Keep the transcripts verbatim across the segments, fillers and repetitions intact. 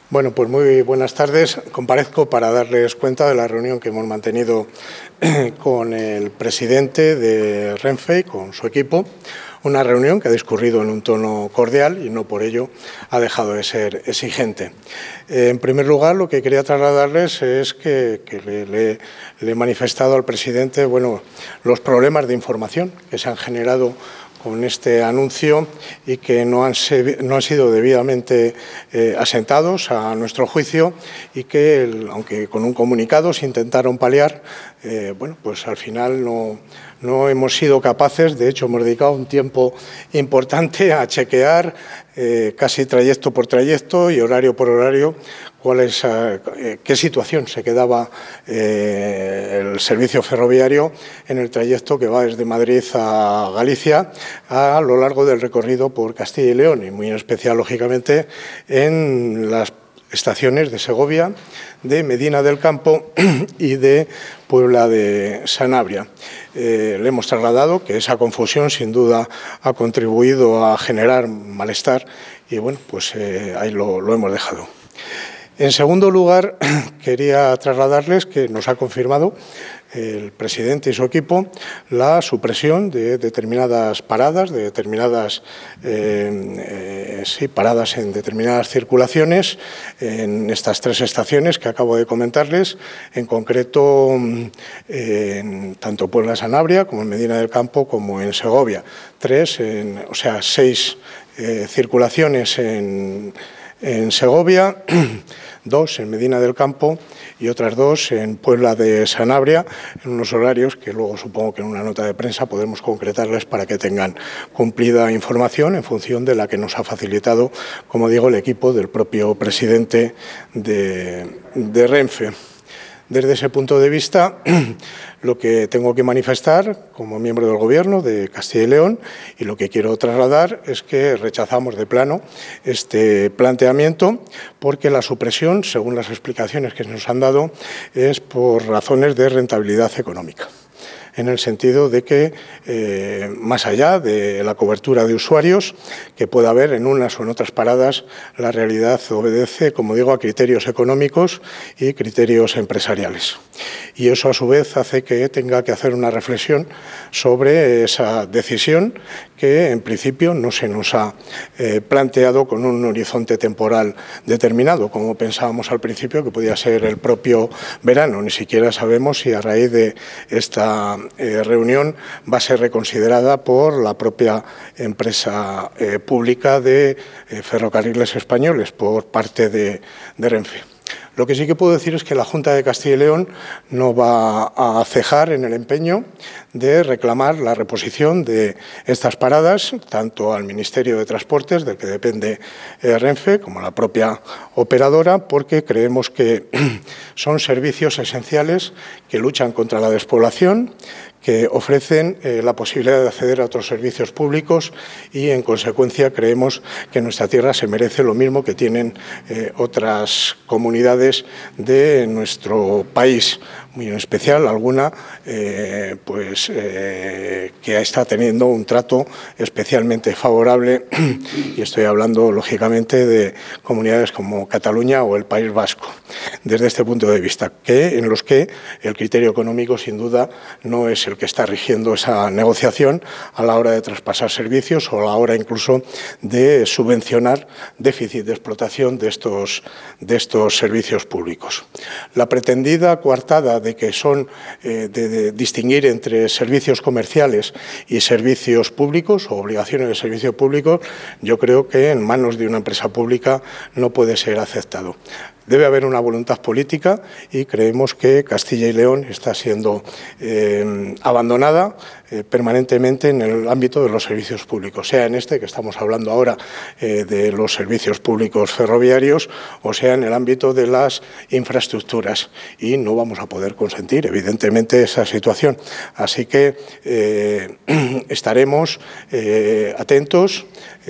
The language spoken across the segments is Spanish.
Bueno, pues muy buenas tardes. Comparezco para darles cuenta de la reunión que hemos mantenido con el presidente de Renfe y con su equipo. Una reunión que ha discurrido en un tono cordial y no por ello ha dejado de ser exigente. En primer lugar, lo que quería trasladarles es que, que le, le, le he manifestado al presidente bueno, los problemas de información que se han generado con este anuncio y que no han, no han sido debidamente eh, asentados a nuestro juicio y que, el, aunque con un comunicado se intentaron paliar, eh, bueno, pues al final no, no hemos sido capaces. De hecho, hemos dedicado un tiempo importante a chequear eh, casi trayecto por trayecto y horario por horario cuál es, eh, qué situación se quedaba eh, el servicio ferroviario en el trayecto que va desde Madrid a Galicia a lo largo del recorrido por Castilla y León y muy en especial, lógicamente, en las estaciones de Segovia, de Medina del Campo y de Puebla de Sanabria. Eh, le hemos trasladado que esa confusión sin duda ha contribuido a generar malestar y bueno, pues eh, ahí lo, lo hemos dejado. En segundo lugar, quería trasladarles que nos ha confirmado el presidente y su equipo la supresión de determinadas paradas, de determinadas eh, eh, sí, paradas en determinadas circulaciones en estas tres estaciones que acabo de comentarles, en concreto eh, en tanto Puebla de Sanabria como en Medina del Campo como en Segovia. Tres, en, o sea, seis eh, circulaciones en, en Segovia, dos en Medina del Campo y otras dos en Puebla de Sanabria, en unos horarios que luego supongo que en una nota de prensa podremos concretarles para que tengan cumplida información en función de la que nos ha facilitado, como digo, el equipo del propio presidente de, de Renfe. Desde ese punto de vista, lo que tengo que manifestar como miembro del Gobierno de Castilla y León y lo que quiero trasladar es que rechazamos de plano este planteamiento porque la supresión, según las explicaciones que nos han dado, es por razones de rentabilidad económica, en el sentido de que, eh, más allá de la cobertura de usuarios que pueda haber en unas o en otras paradas, la realidad obedece, como digo, a criterios económicos y criterios empresariales. Y eso, a su vez, hace que tenga que hacer una reflexión sobre esa decisión que, en principio, no se nos ha eh, planteado con un horizonte temporal determinado, como pensábamos al principio, que podía ser el propio verano. Ni siquiera sabemos si a raíz de esta Eh, reunión va a ser reconsiderada por la propia empresa eh, pública de eh, Ferrocarriles Españoles por parte de, de Renfe. Lo que sí que puedo decir es que la Junta de Castilla y León no va a cejar en el empeño de reclamar la reposición de estas paradas, tanto al Ministerio de Transportes, del que depende eh, Renfe, como a la propia operadora, porque creemos que son servicios esenciales que luchan contra la despoblación, que ofrecen eh, la posibilidad de acceder a otros servicios públicos y, en consecuencia, creemos que nuestra tierra se merece lo mismo que tienen eh, otras comunidades de nuestro país, muy en especial alguna eh, pues, eh, que está teniendo un trato especialmente favorable y estoy hablando, lógicamente, de comunidades como Cataluña o el País Vasco, desde este punto de vista, que, en los que el criterio económico, sin duda, no es el que está rigiendo esa negociación a la hora de traspasar servicios o a la hora incluso de subvencionar déficit de explotación de estos, de estos servicios públicos. La pretendida coartada de que son eh, de, de distinguir entre servicios comerciales y servicios públicos o obligaciones de servicio público, yo creo que en manos de una empresa pública no puede ser aceptado. Debe haber una voluntad política y creemos que Castilla y León está siendo eh, abandonada eh, permanentemente en el ámbito de los servicios públicos, sea en este que estamos hablando ahora eh, de los servicios públicos ferroviarios o sea en el ámbito de las infraestructuras. Y no vamos a poder consentir, evidentemente, esa situación. Así que eh, estaremos eh, atentos,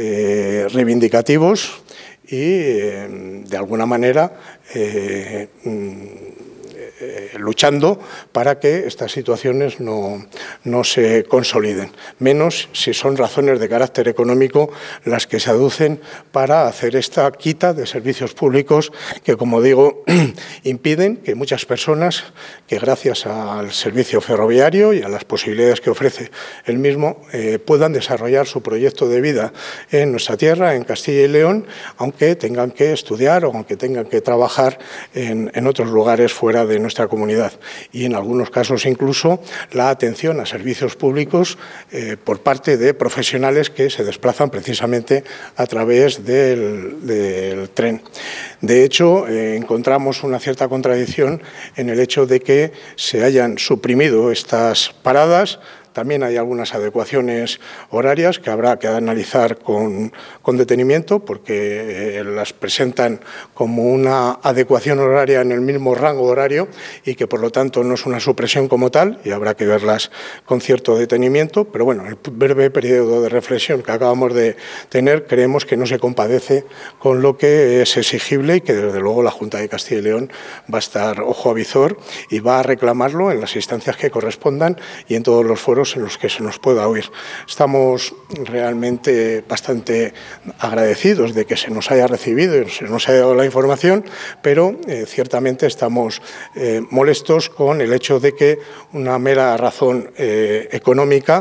eh, reivindicativos, y, eh, de alguna manera, eh, eh, luchando para que estas situaciones no, no se consoliden, menos si son razones de carácter económico las que se aducen para hacer esta quita de servicios públicos que, como digo, impiden que muchas personas que gracias al servicio ferroviario y a las posibilidades que ofrece el mismo eh, puedan desarrollar su proyecto de vida en nuestra tierra, en Castilla y León, aunque tengan que estudiar o aunque tengan que trabajar en, en otros lugares fuera de nuestra comunidad. Y en algunos casos incluso la atención a servicios públicos eh, por parte de profesionales que se desplazan precisamente a través del, del tren. De hecho, eh, encontramos una cierta contradicción en el hecho de que se hayan suprimido estas paradas. También hay algunas adecuaciones horarias que habrá que analizar con, con detenimiento porque eh, las presentan como una adecuación horaria en el mismo rango horario y que, por lo tanto, no es una supresión como tal y habrá que verlas con cierto detenimiento. Pero, bueno, el breve periodo de reflexión que acabamos de tener creemos que no se compadece con lo que es exigible y que, desde luego, la Junta de Castilla y León va a estar ojo a visor y va a reclamarlo en las instancias que correspondan y en todos los foros en los que se nos pueda oír. Estamos realmente bastante agradecidos de que se nos haya recibido y se nos haya dado la información, pero eh, ciertamente estamos eh, molestos con el hecho de que una mera razón eh, económica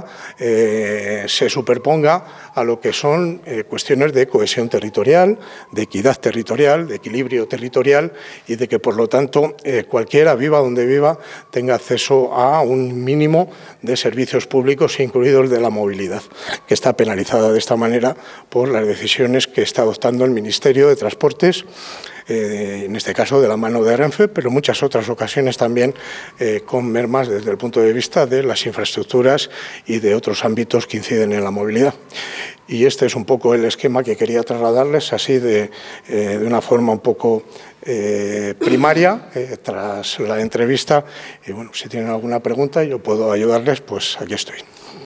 eh, se superponga a lo que son eh, cuestiones de cohesión territorial, de equidad territorial, de equilibrio territorial y de que, por lo tanto, eh, cualquiera, viva donde viva, tenga acceso a un mínimo de servicios públicos, incluidos el de la movilidad, que está penalizada de esta manera por las decisiones que está adoptando el Ministerio de Transportes, eh, en este caso de la mano de Renfe, pero en muchas otras ocasiones también eh, con mermas desde el punto de vista de las infraestructuras y de otros ámbitos que inciden en la movilidad. Y este es un poco el esquema que quería trasladarles, así de, eh, de una forma un poco eh, primaria, eh, tras la entrevista. Y bueno, si tienen alguna pregunta y yo puedo ayudarles, pues aquí estoy.